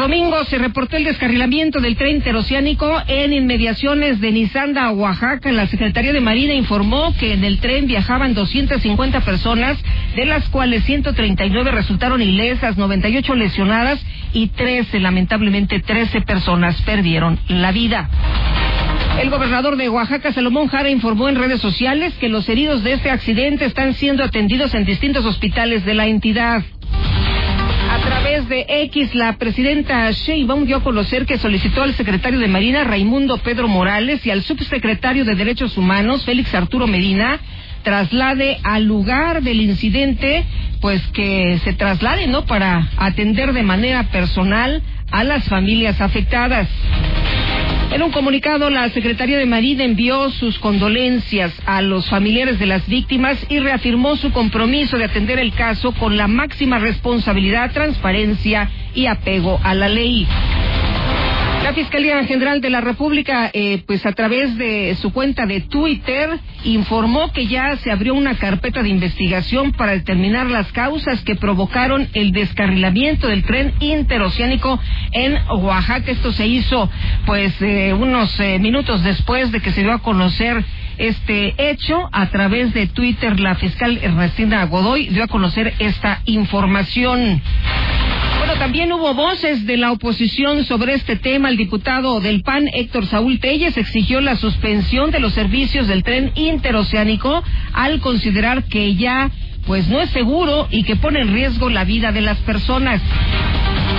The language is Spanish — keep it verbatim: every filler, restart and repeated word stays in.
domingo se reportó el descarrilamiento del tren interoceánico en inmediaciones de Nizanda, Oaxaca. La Secretaría de Marina informó que en el tren viajaban doscientas cincuenta personas, de las cuales ciento treinta y nueve resultaron ilesas, noventa y ocho lesionadas y trece, lamentablemente trece personas perdieron la vida. El gobernador de Oaxaca, Salomón Jara, informó en redes sociales que los heridos de este accidente están siendo atendidos en distintos hospitales de la entidad. A través de X, la presidenta Sheinbaum dio a conocer que solicitó al secretario de Marina, Raimundo Pedro Morales, y al subsecretario de Derechos Humanos, Félix Arturo Medina, traslade al lugar del incidente, pues que se traslade, ¿no?, para atender de manera personal a las familias afectadas. En un comunicado, la Secretaría de Marina envió sus condolencias a los familiares de las víctimas y reafirmó su compromiso de atender el caso con la máxima responsabilidad, transparencia y apego a la ley. La Fiscalía General de la República, eh, pues a través de su cuenta de Twitter, informó que ya se abrió una carpeta de investigación para determinar las causas que provocaron el descarrilamiento del tren interoceánico en Oaxaca. Esto se hizo, pues, eh, unos eh, minutos después de que se dio a conocer este hecho. A través de Twitter, la fiscal Ernestina Godoy dio a conocer esta información. Bueno, también hubo voces de la oposición sobre este tema. El diputado del P A N, Héctor Saúl Telles, exigió la suspensión de los servicios del tren interoceánico al considerar que ya, pues, no es seguro y que pone en riesgo la vida de las personas.